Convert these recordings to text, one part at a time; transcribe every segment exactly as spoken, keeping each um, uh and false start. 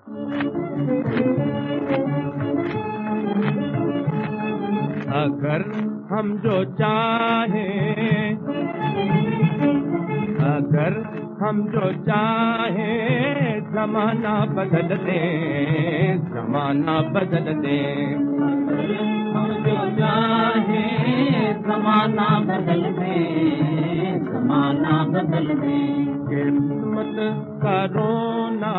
अगर हम जो चाहें, अगर हम जो चाहें जमाना बदल दें, जमाना बदल दें। हम जो चाहें जमाना बदल दें, जमाना बदल दें। किस्मत का रोना,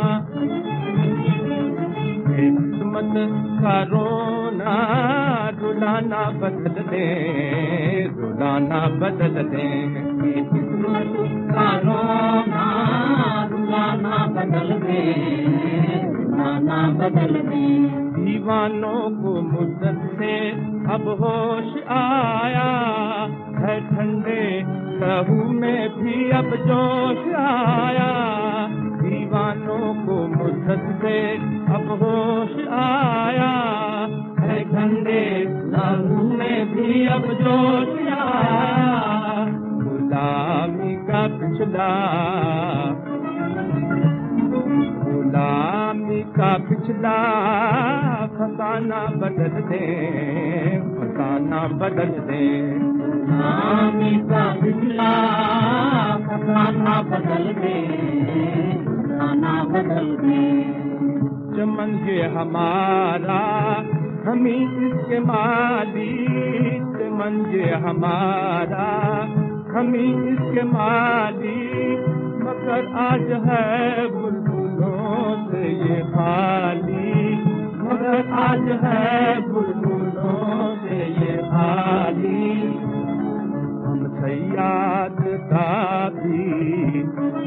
किस्मत का रोना रुलाना बदल दें, रुलाना बदल दें। किस्मत का रोना रुलाना बदल दें, रुलाना बदल दें। दीवानों को मुद्दत से अब होश आया है, ठंडे लहू में भी अब जोश आया। दीवानों को मुद्दत से अब होश आया है, ठंडे लहू में भी अब जोश आया। गुलामी का पिछला, गुलामी का पिछला फसाना बदल दें, फसाना बदल दें। गुलामी का पिछला फसाना बदल दें, फसाना बदल दें। चमन ये हमारा हमी इसके मालिक, चमन ये हमारा हमी इसके मालिक, मगर आज है बुलबुलों से ये खाली, मगर आज है बुलबुलों से ये खाली। हम सयाद का भी,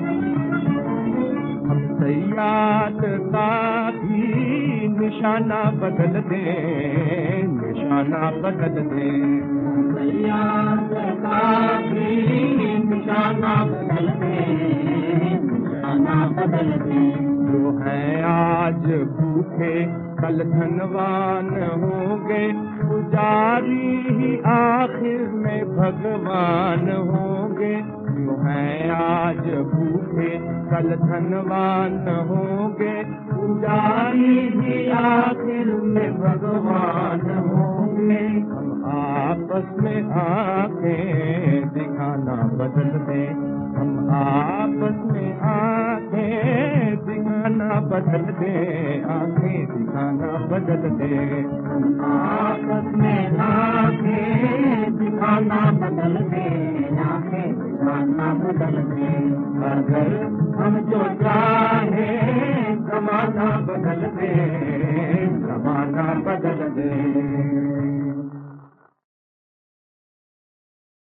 हम सयाद का भी निशाना बदल दें, निशाना बदल दें। सयाद का भी निशाना बदल दें, निशाना बदल दें। जो है आज भूखे कल धनवान होंगे, पुजारी ही आखिर में भगवान होंगे। जो है आज भूखे कल धनवान होंगे, पुजारी ही आखिर में भगवान होंगे। हम आपस में आंखें दिखाना बदल दें, हम आपस में आंखें दिखाना बदल दें, आंखें दिखाना बदल दें। आपस में आंखें दिखाना बदल दें, आंखें दिखाना बदल दें। अगर हम जो चाहें जमाना बदल दें, जमाना बदल दें।